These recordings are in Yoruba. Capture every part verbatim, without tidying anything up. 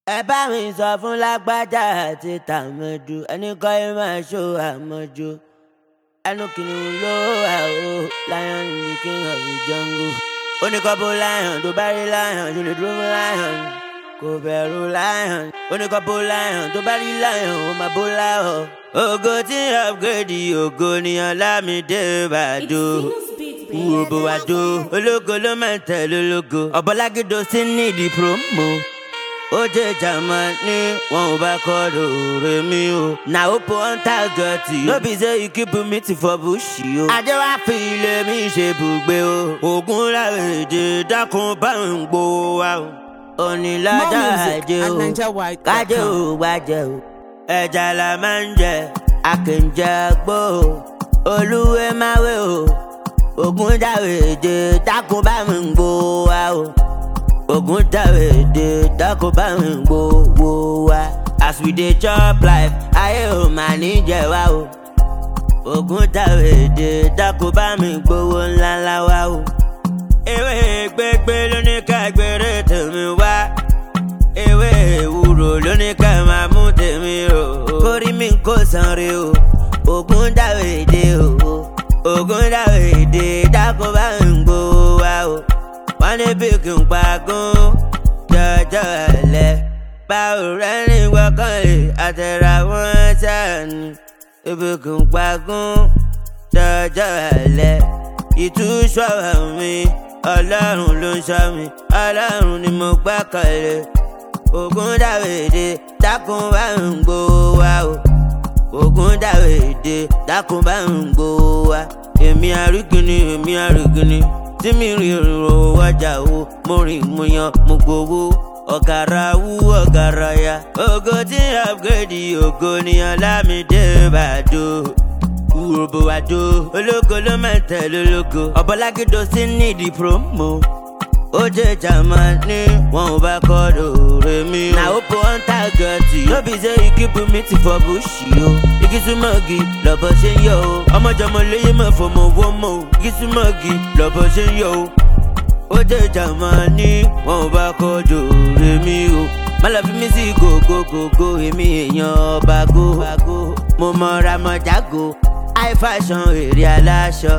ẹ bá mi sọ fún Lágbájá àti Tàmẹ̀dù ẹni kọ́ ẹ máa ṣó àmọ́jó ẹnu kìnìún ló wà ó lion ni king of the jungle. Ó ní kọ́ bó lion tó bá rí lion ṣe lè dúró fún lion kò bẹ̀rù lion. Ó ní kọ́ bó lion tó bá rí lion ó máa bó láhọ̀. Ògo tí upgrade ògo ni Ọlámídé Bàdó. Urobo Wado ológo ló máa ń tẹ̀lé ológo. Ọ̀bọ̀lágídó sí nídìí promo. Ó jẹ́ Jámánì wọn ò bá kọ́ lóore mi o. Na opo on target o. No be say you keep me to for bush o. Ajé wá fi ilé mi ṣe bùgbé o. Ògún láwèdè dákun bá ń gbó wa o. Onílàjà àjẹ o. Kájé ò gbàjẹ́ o. Ẹja la máa ń jẹ, àkànjẹ gbó o. Olúwé máwé o. Ògún dáwèdè dákun bá ń gbó wa o. Ògún dáwèdè dákun bá ń gbówó wa. As we dey chop life, ayé ò máa ní jẹ wá o. Ògún dáwèdè dákun bá mi gbówó ńláńlá wá o. Ewé gbégbé ló ní ká gbére tèmi wá. Ewé ewúro ló ní ká máa mú tèmi o. Kórí mi kò sanre o. Ògún dáwèdè o. Ògún dáwèdè dákun bá ń gbówó wá o. Wọ́n ní bí kí n pagún jọjọ́ ẹ̀lẹ́. Báwo rẹ̀ ní gbọ́kànlé àtẹ̀rà wọn sàní. Ibi kí n pagún jọjọ́ ẹ̀lẹ́. Ìtúsọ̀rọ̀ mi, Ọlọ́run ló ń ṣọ́ mi. Ọlọ́run ni mo gbọ́kànlé. Ògún dáwèdè dákun bá ń gbówó wá o. Ògún dáwèdè dákun bá ń gbówó wá. Èmi àrígìní, èmi àrígìní. Tí mi rí ìrò ọjà o, mo rìn mo yan mo gbowó. Ọ̀gàrà wú ọ̀gàrà ya. Ògo tí upgrade ògo ni Ọlámídé Bàdó. Urobo Wado ológo ló máa ń tẹ̀lé ológo. Ọ̀bọ̀lágídó sí nídìí promo. Ó jẹ́ Jámánì wọn ò bá kọ́ lóore mi o. Na opo on target o. No be say you keep me to for bush o. Igi súnmọ́gi lọ́bọ̀ ṣe ń yọ o. Ọmọjọmọ lóye mọ̀ fọmọ wọ́ mọ́ o. Igi súnmọ́gi lọ́bọ̀ ṣe ń yọ o. Ó jẹ́ Jámánì wọn ò bá kọ́ lóore mi o. Má lọ fi mí sí gògógògó èmi èèyàn ọba go. Mo mọ̀ra mọ̀ jágo high fashion èrè aláṣọ.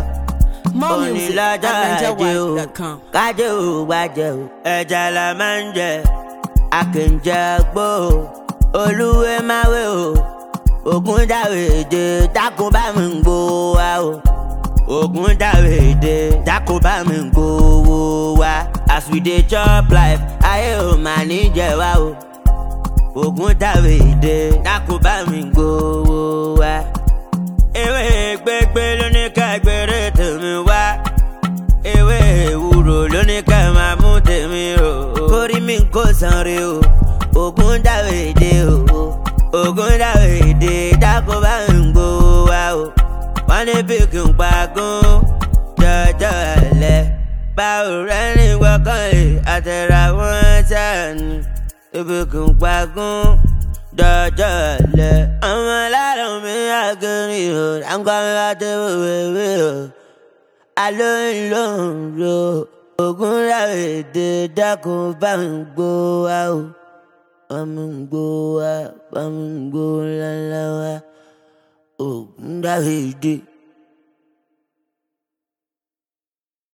Onílàjà àjẹ o, kájé ò gbàjẹ́ o. Ẹja la máa ń jẹ, àkànjẹ gbó o. Olúwé máwé o. Ògún dáwèdè dákun bá mi gbówó wá o. Ògún dáwèdè dákun bá mi gbówó wá. As we dey chop life, ayé ò máa ní jẹ wá o. Ògún dáwèdè dákun bá mi gbówó wá. Ewé gbégbé ló ní ká gbére tèmi wá. Ewé ewúro ló ní ká máa mú tèmi o. Kórí mi kò sanre o. Ògún dáwèdè o. Ògún dáwèdè dákun bá ń gbówó wá o. Wọ́n ní bí kí n pagún jọjọ́ ẹ̀lẹ́. Báwo rẹ̀ ní gbọ́kànlé àtẹ̀rà wọn sàní. Ibi kí n pagún jọjọ́ ẹ̀lẹ́. Ọmọ alárùn mi àgẹ̀rì o. Àǹkọ́ mi bá tẹ́ wéwèwé o. Alóyún ló ń ro. Ògún dáwèdè dákun bá ń gbówó wá o. Bá mi gbówó wá, bá mi gbówó ńláńlá wá. Ògún dáwèdè.